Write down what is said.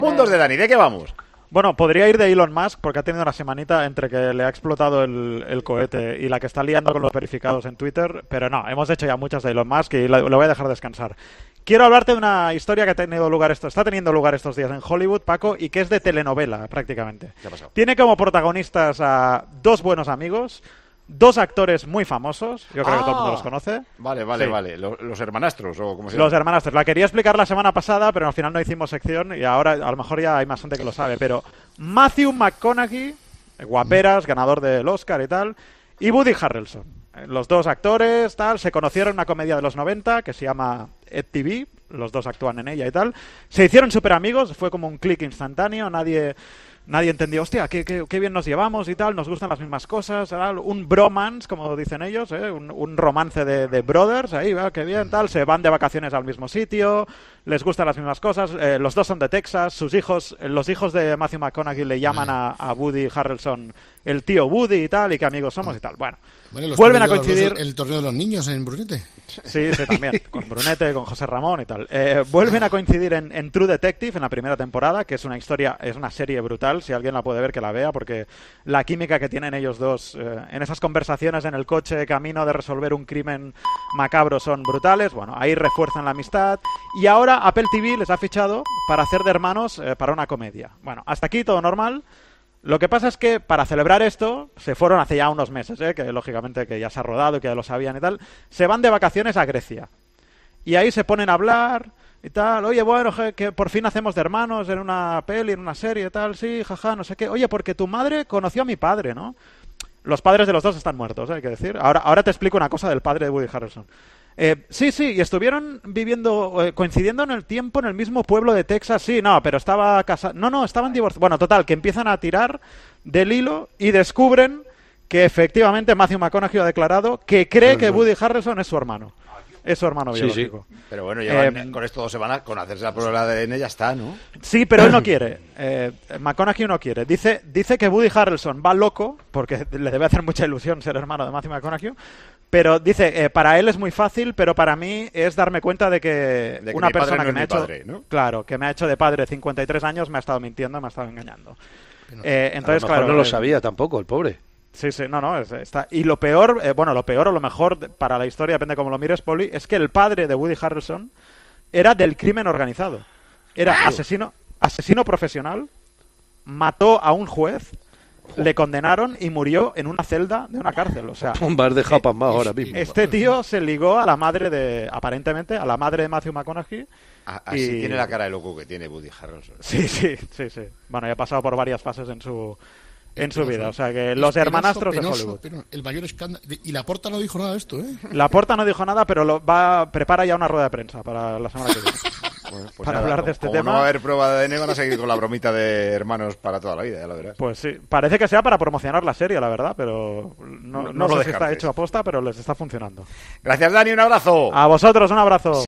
Mundos de Dani, ¿de qué vamos? Bueno, podría ir de Elon Musk porque ha tenido una semanita entre que le ha explotado el cohete y la que está liando con los verificados en Twitter, pero no, hemos hecho ya muchas de Elon Musk y lo voy a dejar descansar. Quiero hablarte de una historia que está teniendo lugar estos días en Hollywood, Paco, y que es de telenovela prácticamente. ¿Qué ha pasado? Tiene como protagonistas a dos buenos amigos, dos actores muy famosos, yo creo que todo el mundo los conoce. Vale. Sí. Los hermanastros, o como se llama. Los hermanastros. La quería explicar la semana pasada, pero al final no hicimos sección y ahora a lo mejor ya hay más gente que lo sabe. Pero Matthew McConaughey, guaperas, ganador del Oscar y tal, y Woody Harrelson. Los dos actores, tal, se conocieron en una comedia de los 90 que se llama Ed TV. Los dos actúan en ella y tal. Se hicieron súper amigos, fue como un clic instantáneo, nadie entendió, hostia, qué bien nos llevamos y tal, nos gustan las mismas cosas, ¿verdad? Un bromance, como dicen ellos, un romance de brothers, ahí, ¿verdad? Qué bien, tal, se van de vacaciones al mismo sitio, les gustan las mismas cosas, los dos son de Texas, los hijos de Matthew McConaughey le llaman a Woody Harrelson el tío Woody y tal, y qué amigos somos y tal. Bueno, vuelven a coincidir... El torneo de los niños en Brunete. Sí, también, con Brunete, con José Ramón y tal. Vuelven a coincidir en True Detective, en la primera temporada, que es una serie brutal, si alguien la puede ver que la vea, porque la química que tienen ellos dos en esas conversaciones en el coche, camino de resolver un crimen macabro, son brutales. Bueno, ahí refuerzan la amistad, y ahora Apple TV les ha fichado para hacer de hermanos para una comedia. Bueno, hasta aquí todo normal. Lo que pasa es que para celebrar esto se fueron hace ya unos meses, que lógicamente que ya se ha rodado y que ya lo sabían y tal, se van de vacaciones a Grecia. Y ahí se ponen a hablar y tal, oye, bueno, que por fin hacemos de hermanos en una peli, en una serie y tal, sí, jaja, no sé qué. Oye, porque tu madre conoció a mi padre, ¿no? Los padres de los dos están muertos, hay que decir. Ahora te explico una cosa del padre de Woody Harrelson. Sí, y estuvieron coincidiendo en el tiempo en el mismo pueblo de Texas, sí, no, pero estaba casado, no, estaban divorciados. Bueno, total, que empiezan a tirar del hilo y descubren que efectivamente Matthew McConaughey ha declarado que cree que Woody Harrelson es su hermano. Es su hermano biológico. Sí. Pero bueno, con esto se van a hacerse la prueba de ADN, ya está, ¿no? Sí, pero él no quiere. McConaughey no quiere. Dice que Woody Harrelson va loco, porque le debe hacer mucha ilusión ser hermano de Matthew McConaughey, pero dice, para él es muy fácil, pero para mí es darme cuenta de que una persona que me ha hecho... Padre, ¿no? Claro, que me ha hecho de padre 53 años, me ha estado mintiendo, me ha estado engañando. Entonces, claro, no lo sabía tampoco, el pobre. Sí, no, está. Y lo peor, lo peor o lo mejor para la historia, depende de cómo lo mires, Poli, es que el padre de Woody Harrelson era del crimen organizado. Era asesino profesional, mató a un juez, le condenaron y murió en una celda de una cárcel. O sea, me has dejado pasmado ahora mismo. Este tío se ligó a la madre aparentemente, a la madre de Matthew McConaughey. Así tiene la cara de loco que tiene Woody Harrelson. Sí. Bueno, ya ha pasado por varias fases en su vida, o sea que los hermanastros de Hollywood. Pero el mayor escándalo. Y Laporta no dijo nada de esto, ¿eh? Laporta no dijo nada, pero prepara ya una rueda de prensa para la semana que viene. Bueno, pues para hablar de este como tema. No va a haber prueba de ADN, van a seguir con la bromita de hermanos para toda la vida, ya lo verás. Pues sí, parece que sea para promocionar la serie, la verdad, pero no lo sé si está hecho a posta, pero les está funcionando. Gracias, Dani, un abrazo. A vosotros, un abrazo.